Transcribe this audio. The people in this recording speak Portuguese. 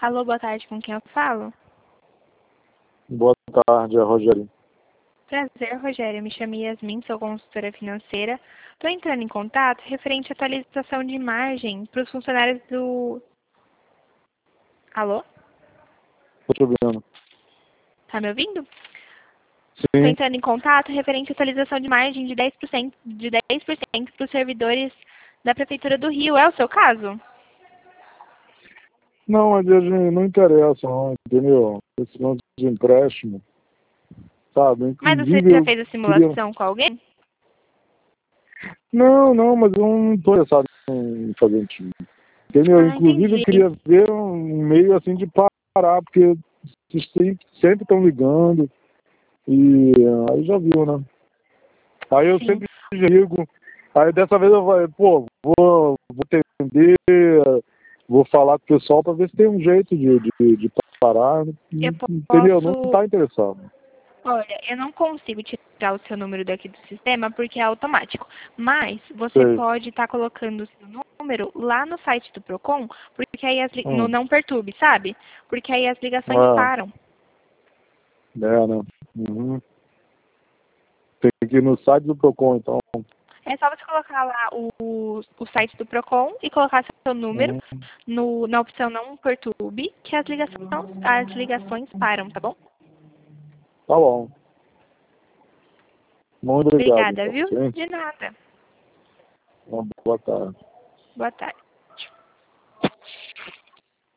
Alô, boa tarde, com quem eu falo? Boa tarde, é Rogério. Prazer, Rogério. Me chamo Yasmin, sou consultora financeira. Estou entrando em contato referente à atualização de margem para os funcionários do... Alô? Estou te ouvindo. Tá me ouvindo? Estou Sim. entrando em contato referente à atualização de margem de 10% para os servidores da Prefeitura do Rio. É o seu caso? Não, mas a gente não interessa, não, entendeu? Esse lance de empréstimo, sabe? Mas você Inclusive, já eu fez a queria... simulação com alguém? Não, mas eu não estou interessado em fazer um time, entendeu? Ah, Inclusive, eu entendi. queria ver um meio, assim, de parar, porque vocês sempre estão ligando e aí já viu, né? Aí eu Sim. sempre ligo, aí dessa vez eu falei, pô, vou atender, vou falar com o pessoal para ver se tem um jeito de parar, Eu entendeu? Não posso... tá interessado. Olha, eu não consigo tirar o seu número daqui do sistema porque é automático. Mas você Sei. pode estar colocando o seu número lá no site do Procon, porque aí no Hum. Não Perturbe, sabe? Porque aí as ligações Ah, param. né? Uhum. Tem que ir no site do Procon, então. É só você colocar lá o site do Procon e colocar seu número Uhum. na opção Não Perturbe, que as ligações param, tá bom? Tá bom. Muito obrigado, Obrigada, então. viu? Sim. De nada. Uma boa tarde. Boa tarde.